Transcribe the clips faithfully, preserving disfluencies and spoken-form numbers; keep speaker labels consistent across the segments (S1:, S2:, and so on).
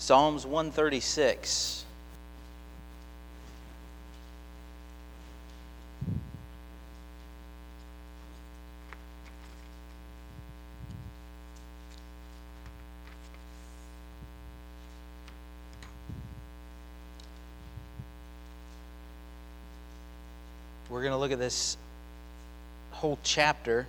S1: Psalms one thirty-six. We're going to look at this whole chapter.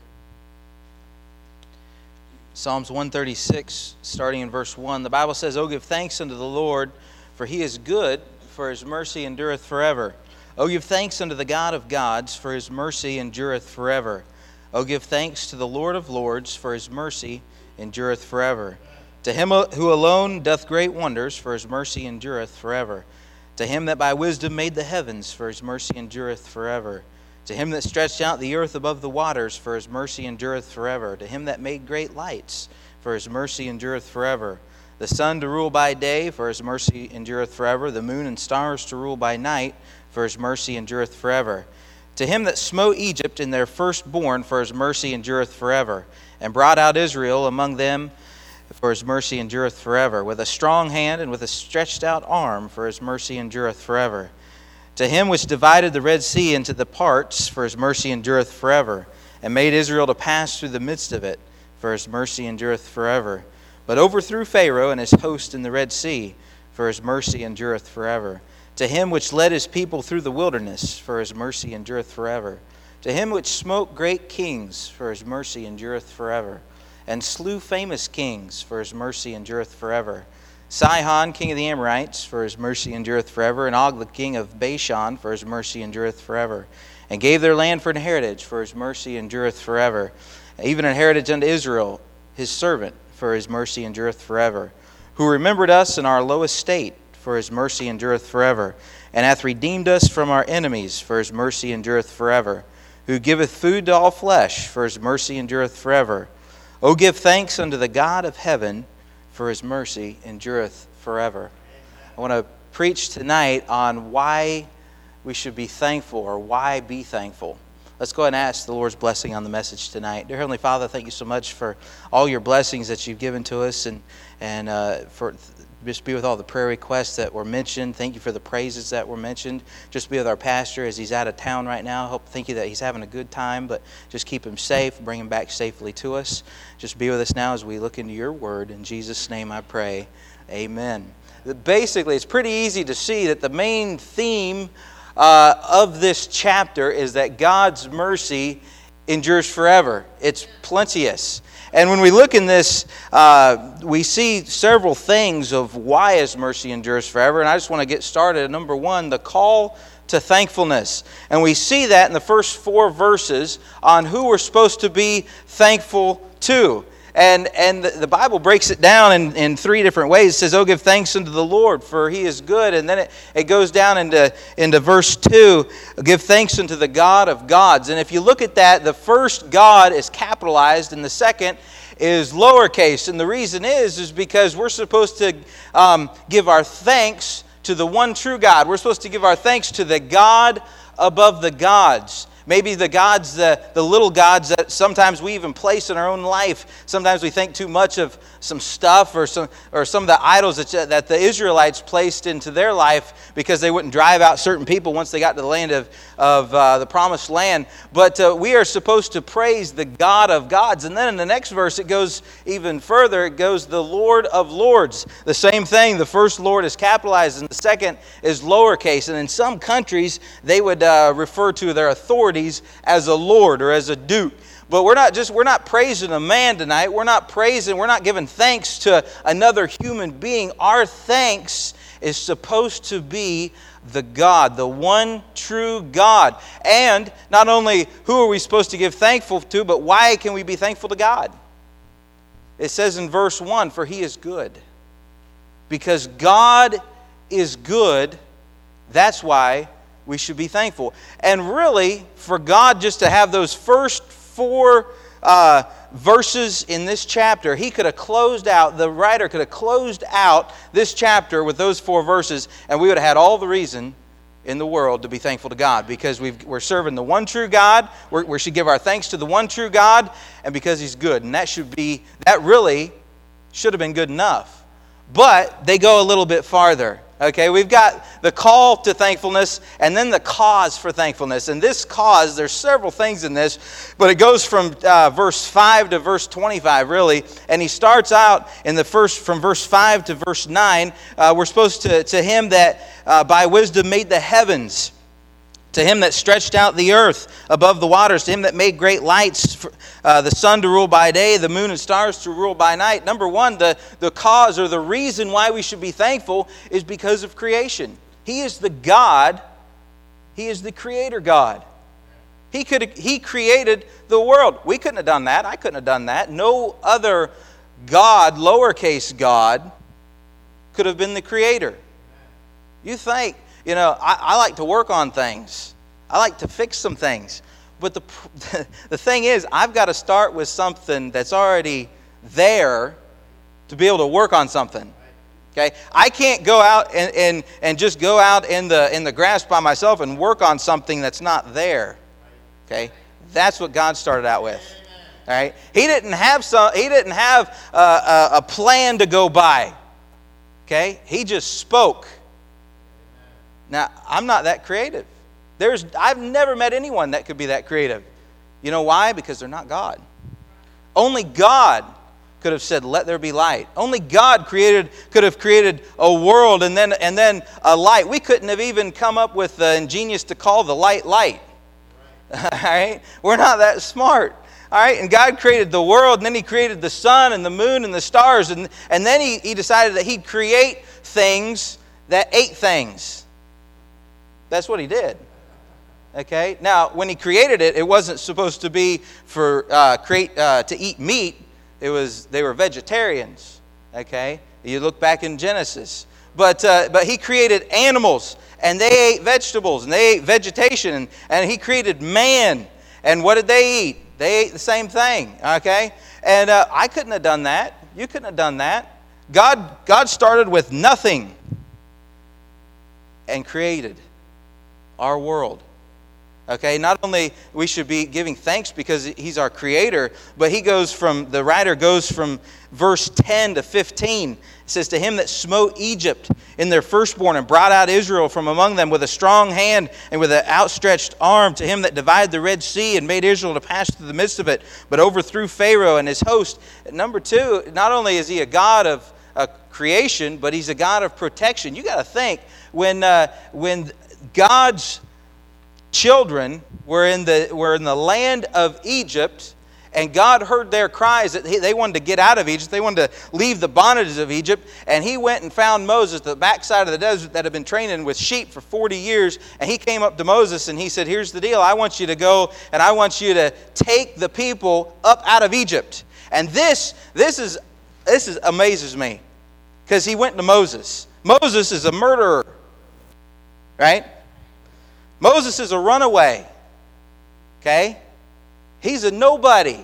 S1: Psalms one thirty-six, starting in verse one. The Bible says, "O give thanks unto the Lord, for he is good, for his mercy endureth forever. O give thanks unto the God of gods, for his mercy endureth forever. O give thanks to the Lord of lords, for his mercy endureth forever. To him who alone doth great wonders, for his mercy endureth forever. To him that by wisdom made the heavens, for his mercy endureth forever. To him that stretched out the earth above the waters, for his mercy endureth forever. To him that made great lights, for his mercy endureth forever. The sun to rule by day, for his mercy endureth forever. The moon and stars to rule by night, for his mercy endureth forever. To him that smote Egypt in their firstborn, for his mercy endureth forever. And brought out Israel among them, for his mercy endureth forever. With a strong hand and with a stretched out arm, for his mercy endureth forever. To him which divided the Red Sea into the parts, for his mercy endureth forever, and made Israel to pass through the midst of it, for his mercy endureth forever. But overthrew Pharaoh and his host in the Red Sea, for his mercy endureth forever. To him which led his people through the wilderness, for his mercy endureth forever. To him which smote great kings, for his mercy endureth forever, and slew famous kings, for his mercy endureth forever. Sihon, king of the Amorites, for his mercy endureth forever, and Og, the king of Bashan, for his mercy endureth forever, and gave their land for an heritage, for his mercy endureth forever, even an heritage unto Israel, his servant, for his mercy endureth forever, who remembered us in our low estate, for his mercy endureth forever, and hath redeemed us from our enemies, for his mercy endureth forever, who giveth food to all flesh, for his mercy endureth forever. O give thanks unto the God of heaven, for his mercy endureth forever." I want to preach tonight on why we should be thankful, or why be thankful. Let's go ahead and ask the Lord's blessing on the message tonight. Dear Heavenly Father, thank you so much for all your blessings that you've given to us, and and uh, for just be with all the prayer requests that were mentioned. Thank you for the praises that were mentioned. Just be with our pastor as he's out of town right now. Hope, thank you that he's having a good time, but just keep him safe, bring him back safely to us. Just be with us now as we look into your word. In Jesus' name I pray, amen. Basically, it's pretty easy to see that the main theme uh, of this chapter is that God's mercy endures forever. It's plenteous. And when we look in this, uh, we see several things of why his mercy endures forever. And I just want to get started at number one, the call to thankfulness. And we see that in the first four verses on who we're supposed to be thankful to. And and the Bible breaks it down in, in three different ways. It says, "Oh, give thanks unto the Lord, for he is good." And then it, it goes down into, into verse two, "Give thanks unto the God of gods." And if you look at that, the first God is capitalized and the second is lowercase. And the reason is, is because we're supposed to um, give our thanks to the one true God. We're supposed to give our thanks to the God above the gods. Maybe the gods, the, the little gods that sometimes we even place in our own life. Sometimes we think too much of some stuff or some or some of the idols that, that the Israelites placed into their life because they wouldn't drive out certain people once they got to the land of, of uh, the promised land. But uh, we are supposed to praise the God of gods. And then in the next verse it goes even further. It goes, the Lord of lords. The same thing. The first Lord is capitalized and the second is lowercase. And in some countries they would uh, refer to their authorities as a lord or as a duke. But we're not just we're not praising a man tonight. We're not praising, we're not giving thanks to another human being. Our thanks is supposed to be the God, the one true God. And not only who are we supposed to give thankful to, but why can we be thankful to God? It says in verse one, "For he is good." Because God is good, that's why we should be thankful. And really, for God just to have those first four uh, verses in this chapter, he could have closed out, the writer could have closed out this chapter with those four verses, and we would have had all the reason in the world to be thankful to God, because we've, we're serving the one true God. We're, we should give our thanks to the one true God, and because he's good. And that should be, that really should have been good enough. but they go a little bit farther. Okay, we've got the call to thankfulness and then the cause for thankfulness. And this cause, there's several things in this, but it goes from uh, verse five to verse twenty-five, really. And he starts out in the first, from verse five to verse nine. Uh, we're supposed to, to him that uh, by wisdom made the heavens, to him that stretched out the earth above the waters, to him that made great lights, for, uh, the sun to rule by day, the moon and stars to rule by night. Number one, the, the cause or the reason why we should be thankful is because of creation. He is the God. He is the creator God. He could He created the world. We couldn't have done that. I couldn't have done that. No other God, lowercase God, could have been the creator. You think, you know, I, I like to work on things. I like to fix some things. But the the thing is, I've got to start with something that's already there to be able to work on something. Okay? I can't go out and, and, and just go out in the in the grass by myself and work on something that's not there. Okay? That's what God started out with. All right? He didn't have some he didn't have a, a, a plan to go by. Okay? He just spoke. Now, I'm not that creative. There's, I've never met anyone that could be that creative. You know why? Because they're not God. Only God could have said, "Let there be light." Only God created, could have created a world and then and then a light. We couldn't have even come up with the ingenious to call the light light. All right? We're not that smart. All right? And God created the world, and then He created the sun and the moon and the stars, and, and then he, he decided that He'd create things that ate things. That's what He did. Okay? Now, when He created it, it wasn't supposed to be for uh, create uh, to eat meat. It was they were vegetarians. Okay? You look back in Genesis, but uh, but He created animals, and they ate vegetables, and they ate vegetation, and, and He created man. And what did they eat? They ate the same thing. Okay? And uh, I couldn't have done that. You couldn't have done that. God God started with nothing and created our world. Okay, not only we should be giving thanks because He's our creator, but he goes from, the writer goes from verse ten to fifteen. It says, "To him that smote Egypt in their firstborn and brought out Israel from among them with a strong hand and with an outstretched arm, to him that divided the Red Sea and made Israel to pass through the midst of it, but overthrew Pharaoh and his host." Number two, not only is He a God of uh, creation, but He's a God of protection. You got to think, when uh, when God's children were in the were in the land of Egypt, and God heard their cries that they wanted to get out of Egypt. They wanted to leave the bondages of Egypt, and He went and found Moses at the backside of the desert that had been training with sheep for forty years, and he came up to Moses and he said, "Here's the deal. I want you to go and I want you to take the people up out of Egypt." And this this is this is amazes me, because he went to Moses. Moses is a murderer, right? Moses is a runaway, okay? He's a nobody,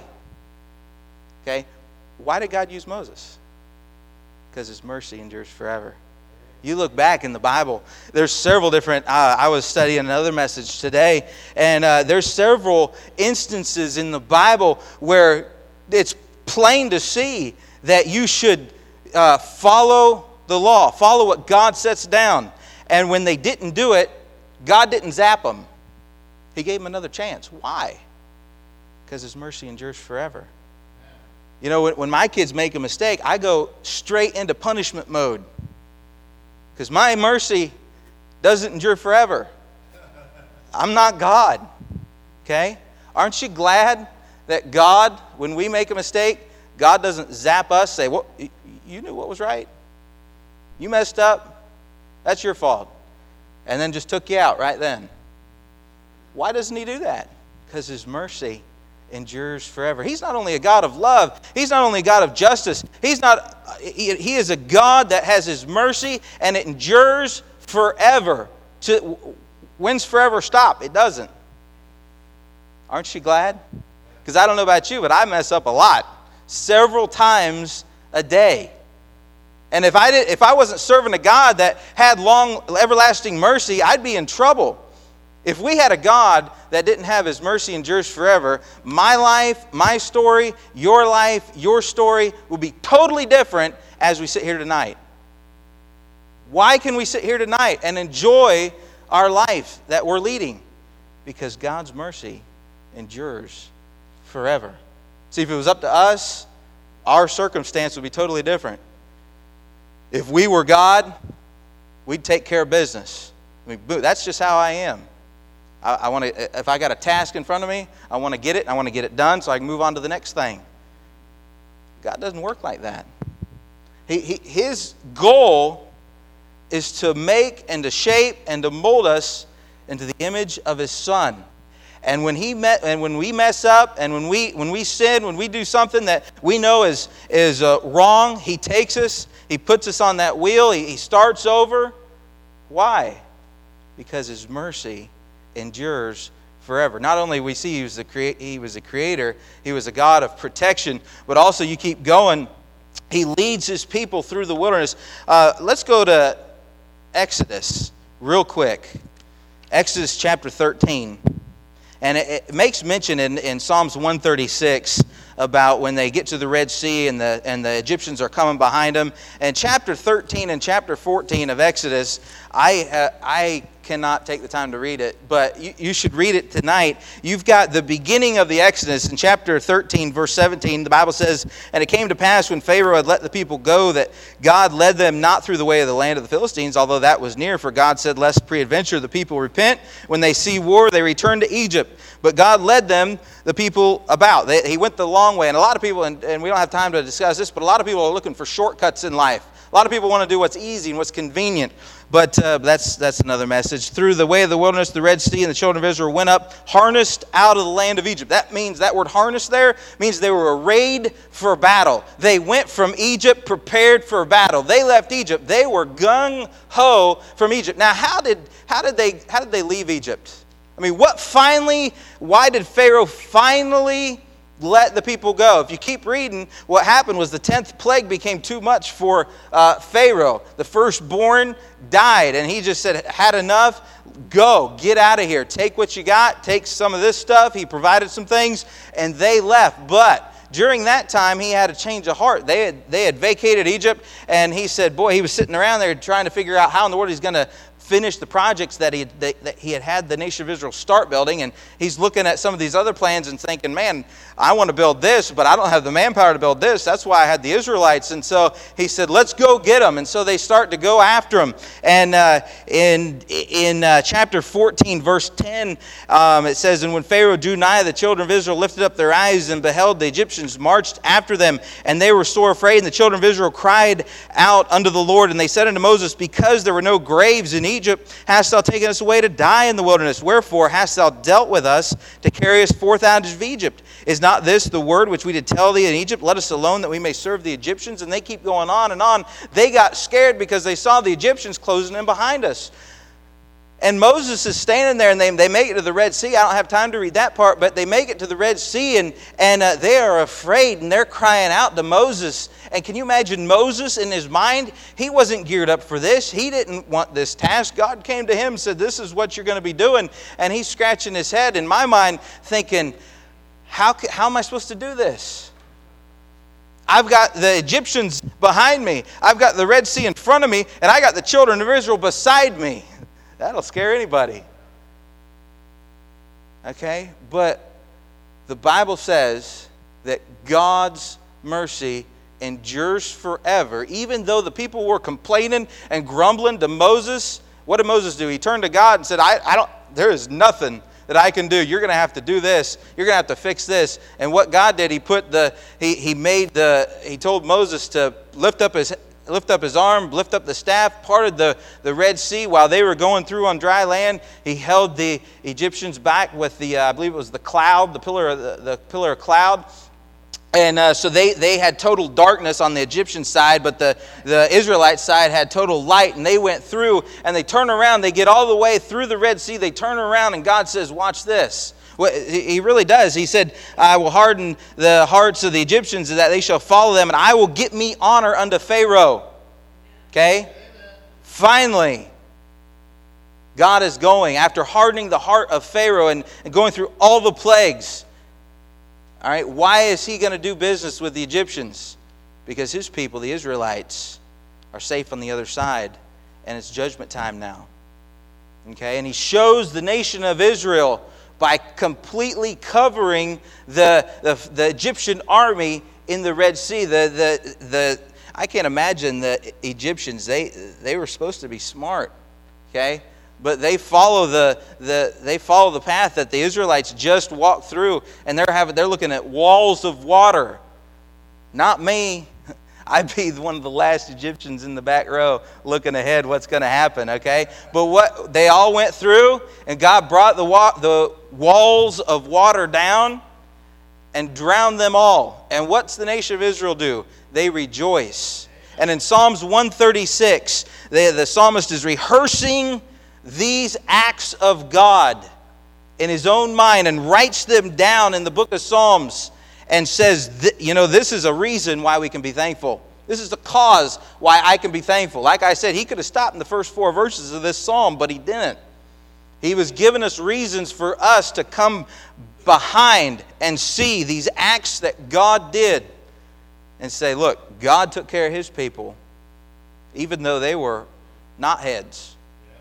S1: okay? Why did God use Moses? Because His mercy endures forever. You look back in the Bible, there's several different, uh, I was studying another message today, and uh, there's several instances in the Bible where it's plain to see that you should uh, follow the law, follow what God sets down. And when they didn't do it, God didn't zap them. He gave them another chance. Why? Because His mercy endures forever. You know, when, when my kids make a mistake, I go straight into punishment mode. Because my mercy doesn't endure forever. I'm not God. Okay? Aren't you glad that God, when we make a mistake, God doesn't zap us, say, "Well, you knew what was right. You messed up. That's your fault." And then just took you out right then. Why doesn't He do that? Because His mercy endures forever. He's not only a God of love, He's not only a God of justice, He's not, He, he is a God that has His mercy and it endures forever. To, when's forever stop? It doesn't. Aren't you glad? Because I don't know about you, but I mess up a lot. Several times a day. And if I did, if I wasn't serving a God that had long, everlasting mercy, I'd be in trouble. If we had a God that didn't have His mercy endures forever, my life, my story, your life, your story will be totally different as we sit here tonight. Why can we sit here tonight and enjoy our life that we're leading? Because God's mercy endures forever. See, if it was up to us, our circumstance would be totally different. If we were God, we'd take care of business. I mean, that's just how I am. I, I want to. If I got a task in front of me, I want to get it. I want to get it done so I can move on to the next thing. God doesn't work like that. He, he, his goal is to make and to shape and to mold us into the image of His Son. And when he met, and when we mess up, and when we when we sin, when we do something that we know is is uh, wrong, He takes us, He puts us on that wheel, He, he starts over. Why? Because His mercy endures forever. Not only we see He was the crea- He was a creator, He was a God of protection, but also you keep going. He leads His people through the wilderness. Uh, let's go to Exodus real quick. Exodus chapter thirteen. And it, it makes mention in, in Psalms one thirty-six about when they get to the Red Sea and the and the Egyptians are coming behind them. And chapter thirteen and chapter fourteen of Exodus, I uh, I cannot take the time to read it, but you, you should read it tonight. You've got the beginning of the Exodus in chapter thirteen, verse seventeen. The Bible says, "And it came to pass when Pharaoh had let the people go that God led them not through the way of the land of the Philistines, although that was near, for God said, lest peradventure the people repent. When they see war, they return to Egypt. But God led them, the people, about." They, he went the long way. And a lot of people, and, and we don't have time to discuss this, but a lot of people are looking for shortcuts in life. A lot of people want to do what's easy and what's convenient. But uh, that's that's another message. "Through the way of the wilderness, the Red Sea, and the children of Israel went up, harnessed out of the land of Egypt." That means, that word harnessed there, means they were arrayed for battle. They went from Egypt prepared for battle. They left Egypt. They were gung-ho from Egypt. Now, how did how did they how did they leave Egypt? I mean, what finally, why did Pharaoh finally let the people go? If you keep reading, what happened was the tenth plague became too much for uh, Pharaoh. The firstborn died, and he just said, had enough, go, get out of here. Take what you got, take some of this stuff. He provided some things, and they left. But during that time, he had a change of heart. They had, they had vacated Egypt, and he said, boy, he was sitting around there trying to figure out how in the world he's going to finish the projects that he, that, that he had had the nation of Israel start building. And he's looking at some of these other plans and thinking, man, I want to build this, but I don't have the manpower to build this. That's why I had the Israelites. And so he said, let's go get them. And so they start to go after him. And uh, in in uh, chapter fourteen, verse ten, um, it says, "And when Pharaoh drew nigh, the children of Israel lifted up their eyes and beheld the Egyptians marched after them. And they were sore afraid. And the children of Israel cried out unto the Lord. And they said unto Moses, because there were no graves in Egypt, Egypt hast thou taken us away to die in the wilderness? Wherefore hast thou dealt with us to carry us forth out of Egypt? Is not this the word which we did tell thee in Egypt? Let us alone that we may serve the Egyptians." And they keep going on and on. They got scared because they saw the Egyptians closing in behind us. And Moses is standing there, and they, they make it to the Red Sea. I don't have time to read that part, but they make it to the Red Sea, and, and uh, they are afraid, and they're crying out to Moses. And can you imagine Moses in his mind? He wasn't geared up for this. He didn't want this task. God came to him and said, this is what you're going to be doing. And he's scratching his head, in my mind, thinking, how, how am I supposed to do this? I've got the Egyptians behind me. I've got the Red Sea in front of me, and I got the children of Israel beside me. That'll scare anybody. Okay? But the Bible says that God's mercy endures forever. Even though the people were complaining and grumbling to Moses, what did Moses do? He turned to God and said, I, I don't, there is nothing that I can do. You're going to have to do this. You're going to have to fix this. And what God did, he put the, he, he made the, he told Moses to lift up his lift up his arm, lift up the staff, parted the, the Red Sea while they were going through on dry land. He held the Egyptians back with the, uh, I believe it was the cloud, the pillar of, the, the pillar of cloud. And uh, so they, they had total darkness on the Egyptian side, but the, the Israelite side had total light. And they went through, and they turn around, they get all the way through the Red Sea, they turn around, and God says, watch this. Well, he really does. He said, I will harden the hearts of the Egyptians that they shall follow them, and I will get me honor unto Pharaoh. Okay? Amen. Finally, God is going, after hardening the heart of Pharaoh and, and going through all the plagues. All right, why is he going to do business with the Egyptians? Because his people, the Israelites, are safe on the other side. and it's judgment time now. Okay, and he shows the nation of Israel by completely covering the, the, the Egyptian army in the Red Sea. The, the, the, I can't imagine the Egyptians, they, they were supposed to be smart, okay? But they follow the, the, they follow the path that the Israelites just walked through, and they're, having, they're looking at walls of water. Not me. I'd be one of the last Egyptians in the back row looking ahead what's going to happen, okay? But what they all went through, and God brought the wa- the walls of water down and drowned them all. And what's the nation of Israel do? They rejoice. And in Psalms one thirty-six, they, the psalmist is rehearsing these acts of God in his own mind and writes them down in the book of Psalms. And says, you know, this is a reason why we can be thankful. This is the cause why I can be thankful. Like I said, he could have stopped in the first four verses of this psalm, but he didn't. He was giving us reasons for us to come behind and see these acts that God did and say, look, God took care of his people, even though they were not heads.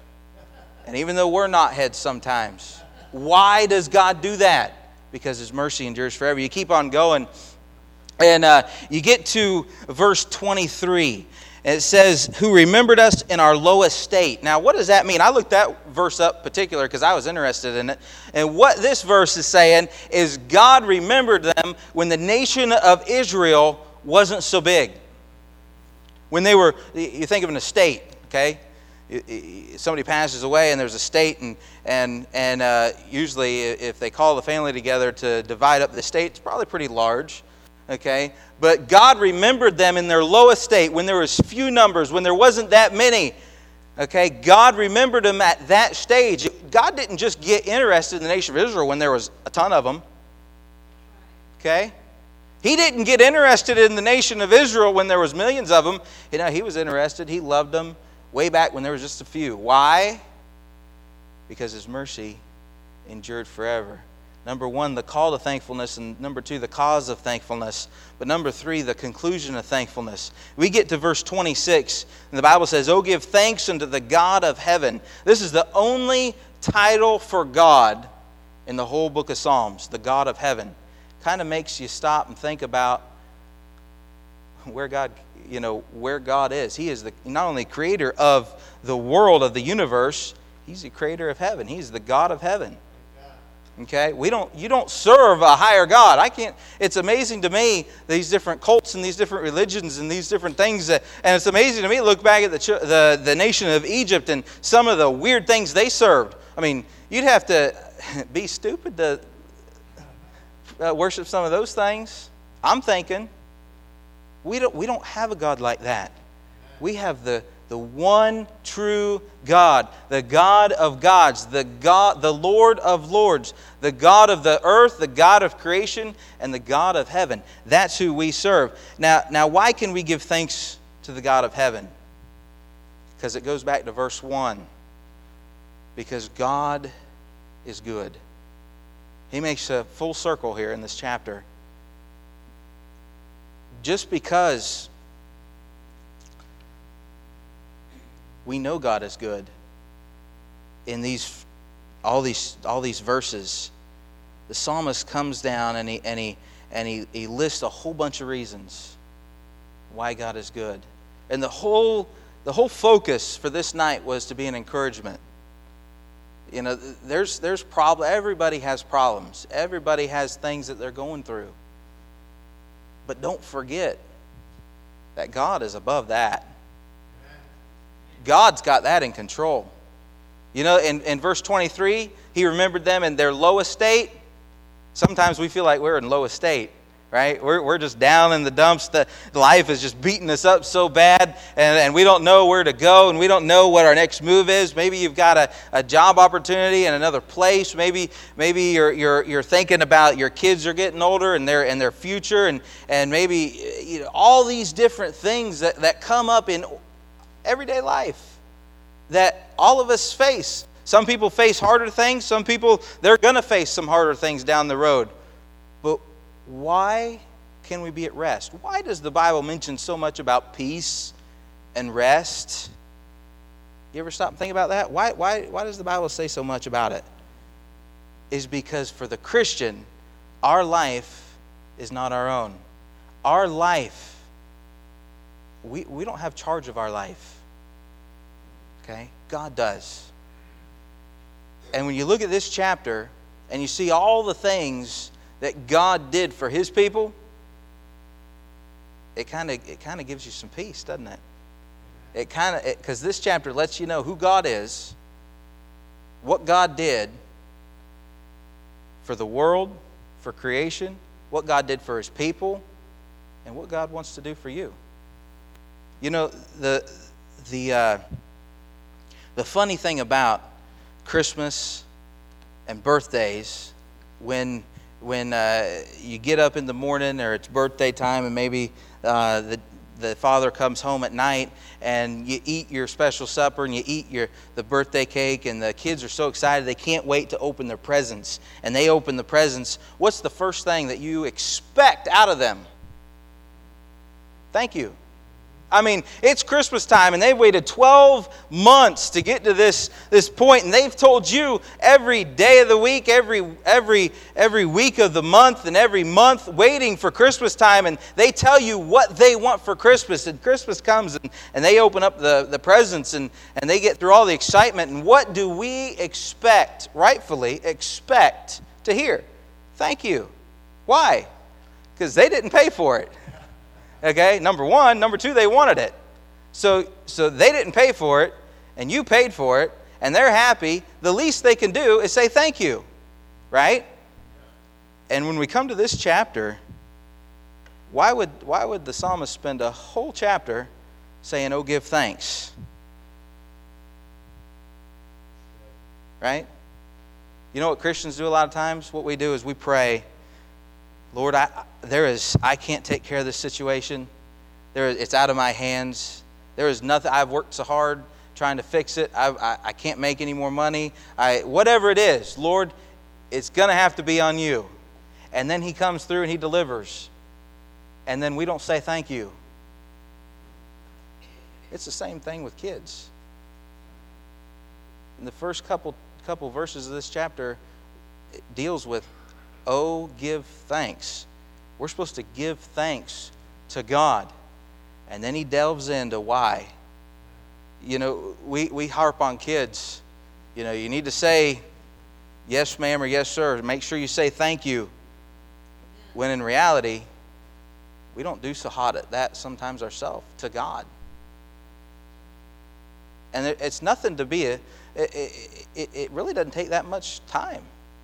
S1: And even though we're not heads sometimes. Why does God do that? Because his mercy endures forever. You keep on going, and uh, you get to verse twenty-three. And it says, who remembered us in our low estate. Now, what does that mean? I looked that verse up particular because I was interested in it. And what this verse is saying is God remembered them when the nation of Israel wasn't so big. When they were, you think of an estate, okay? Somebody passes away and there's a estate, and and and uh, usually if they call the family together to divide up the estate, it's probably pretty large, okay? But God remembered them in their low estate when there was few numbers, when there wasn't that many, okay? God remembered them at that stage. God didn't just get interested in the nation of Israel when there was a ton of them, okay? He didn't get interested in the nation of Israel when there was millions of them. You know, he was interested. He loved them way back when there was just a few. Why? Because his mercy endured forever. Number one, the call to thankfulness, and number two, the cause of thankfulness. But number three, the conclusion of thankfulness. We get to verse twenty-six, and the Bible says, "Oh, give thanks unto the God of heaven." This is the only title for God in the whole book of Psalms, the God of heaven. Kind of makes you stop and think about where God you know, where God is. He is the not only creator of the world, of the universe, he's the creator of heaven. He's the God of heaven. Okay? We don't you don't serve a higher God. I can't it's amazing to me, these different cults and these different religions and these different things that, and it's amazing to me to look back at the the the nation of Egypt and some of the weird things they served. I mean, you'd have to be stupid to uh, worship some of those things. I'm thinking We don't, we don't have a God like that. We have the, the one true God, the God of gods, the God, the Lord of lords, the God of the earth, the God of creation, and the God of heaven. That's who we serve. Now, now why can we give thanks to the God of heaven? Because it goes back to verse one. Because God is good. He makes a full circle here in this chapter. Just because we know God is good in these all these all these verses, the psalmist comes down and he and he and he, he lists a whole bunch of reasons why God is good. And the whole the whole focus for this night was to be an encouragement. You know, there's there's problem everybody has problems. Everybody has things that they're going through. But don't forget that God is above that. God's got that in control. You know, in, in verse twenty-three, he remembered them in their low estate. Sometimes we feel like we're in low estate, right? We're, we're just down in the dumps. The life is just beating us up so bad, and, and we don't know where to go, and we don't know what our next move is. Maybe you've got a, a job opportunity in another place. Maybe maybe you're you're you're thinking about your kids are getting older and their and their future, and and maybe you know all these different things that, that come up in everyday life that all of us face. Some people face harder things. Some people, they're going to face some harder things down the road. But why can we be at rest? Why does the Bible mention so much about peace and rest? You ever stop and think about that? Why, why, why does the Bible say so much about it? Is because for the Christian, our life is not our own. Our life, we, we don't have charge of our life. Okay? God does. And when you look at this chapter and you see all the things that God did for His people, it kind of it kind of gives you some peace, doesn't it? It kind of because this chapter lets you know who God is, what God did for the world, for creation, what God did for His people, and what God wants to do for you. You know, the the uh, the funny thing about Christmas and birthdays, when when uh, you get up in the morning or it's birthday time and maybe uh, the the father comes home at night and you eat your special supper and you eat your the birthday cake and the kids are so excited they can't wait to open their presents, and they open the presents. What's the first thing that you expect out of them? Thank you. I mean, it's Christmas time and they've waited twelve months to get to this, this point, and they've told you every day of the week, every every every week of the month, and every month waiting for Christmas time, and they tell you what they want for Christmas, and Christmas comes and, and they open up the, the presents and, and they get through all the excitement, and what do we expect, rightfully expect to hear? Thank you. Why? Because they didn't pay for it. Okay, number one. Number two, they wanted it. So, so they didn't pay for it, and you paid for it, and they're happy. The least they can do is say thank you, right? And when we come to this chapter, why would, why would the psalmist spend a whole chapter saying, oh, give thanks? Right? You know what Christians do a lot of times? What we do is we pray, Lord, I, there is, I can't take care of this situation. There, it's out of my hands. There is nothing. I've worked so hard trying to fix it. I, I, I can't make any more money. I, whatever it is, Lord, it's going to have to be on you. And then He comes through and He delivers. And then we don't say thank you. It's the same thing with kids. In the first couple couple verses of this chapter, it deals with, oh, give thanks. We're supposed to give thanks to God. And then He delves into why. You know, we, we harp on kids. You know, you need to say yes, ma'am, or yes, sir. Make sure you say thank you. When in reality, we don't do so hot at that sometimes ourselves to God. And it's nothing to be a, it, it, it really doesn't take that much time.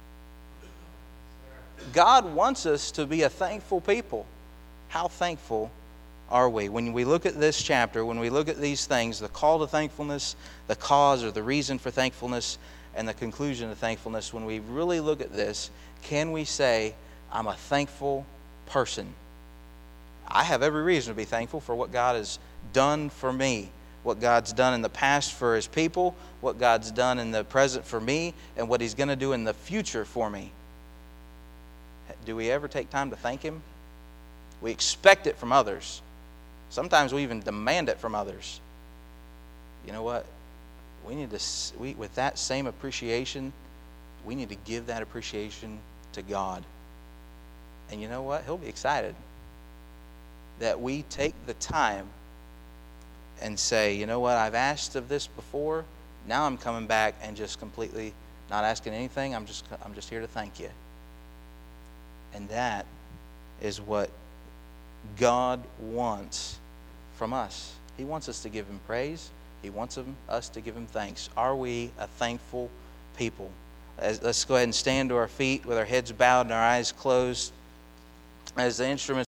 S1: God wants us to be a thankful people. How thankful are we? When we look at this chapter, when we look at these things, the call to thankfulness, the cause or the reason for thankfulness, and the conclusion of thankfulness, when we really look at this, can we say, I'm a thankful person? I have every reason to be thankful for what God has done for me, what God's done in the past for His people, what God's done in the present for me, and what He's going to do in the future for me. Do we ever take time to thank Him? We expect it from others. Sometimes we even demand it from others. You know what? We need to, we, with that same appreciation, we need to give that appreciation to God. And you know what? He'll be excited that we take the time and say, you know what? I've asked of this before. Now I'm coming back and just completely not asking anything. I'm just, I'm just here to thank you. And that is what God wants from us. He wants us to give Him praise. He wants him, us to give Him thanks. Are we a thankful people? As, let's go ahead and stand to our feet with our heads bowed and our eyes closed as the instruments